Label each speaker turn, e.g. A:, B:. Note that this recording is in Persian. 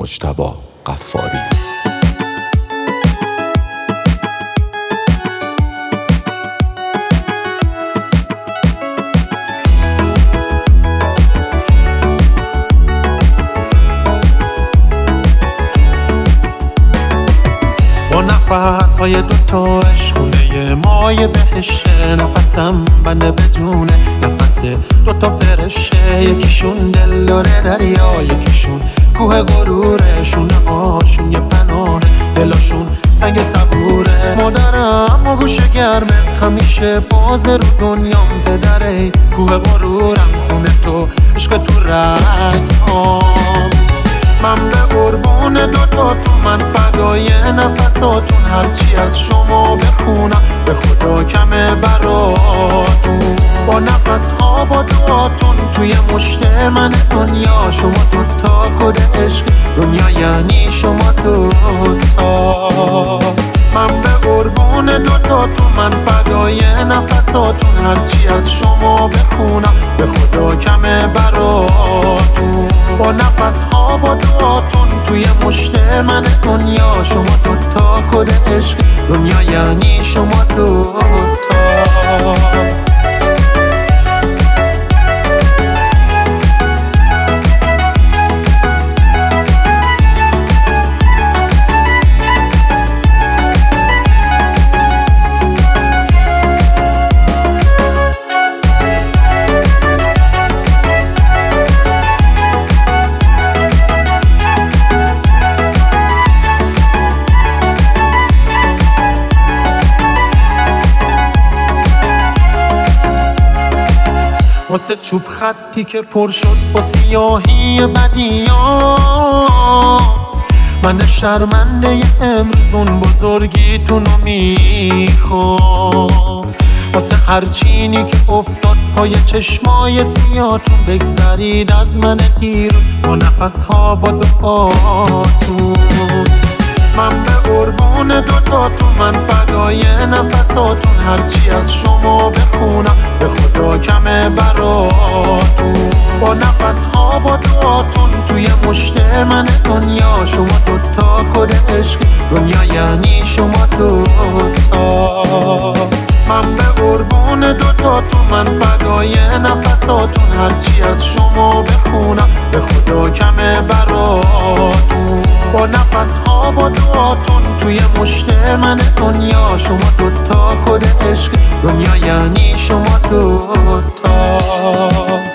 A: مجتبی غفاری.
B: با نفس‌های دوتا عشقونه مایه بهشه، نفسم بنده بدونه نفس دوتا فرشه، یکیشون دل داره دریا، یکیشون کوه غرورشون، هاشون یه پناه دلاشون سنگ صبوره. مادرم و گوشه گرمه همیشه باز رو دنیام، پدره کوه غرورم خونه تو عشق تو رنگام. من به قربون دوتاتون، من فدای نفساتون، هرچی از شما بخونم به خدا کمه براتون. با نفس ها با دعاتون توی مشت من دنیا، شما دوتا خود عشق دنیا یعنی شما دوتا. من به قربون دوتاتون، من فدای نفساتون، هرچی از شما بخونم به خدا کمه براتون. با نفس ها با دعاتون توی مشت من دنیا، شما دوتا خود عشق دنیا یعنی شما دوتا. واسه چوب خطی که پر شد با سیاهی بدیان، من شرمنده امروز اون بزرگیتونو میخوام. واسه هر چینی که افتاد پای چشمای سیاتون، بگذرید از من دیروز با نفسها با دعاتون. من به قربون دوتاتون، من فدای نفساتون، هرچی از شما بخونم به خدا کمه براتون. با نفس ها با دعاتون توی مشت من دنیا، شما دوتا خود عشق دنیا یعنی شما دوتا. من به قربون دوتاتون، من فدای نفساتون، هرچی از شما بخونم به خدا کمه براتون. با نفس ها با دعاتون توی مشت من دنیا، شما دوتا خود عشق دنیا یعنی شما دوتا.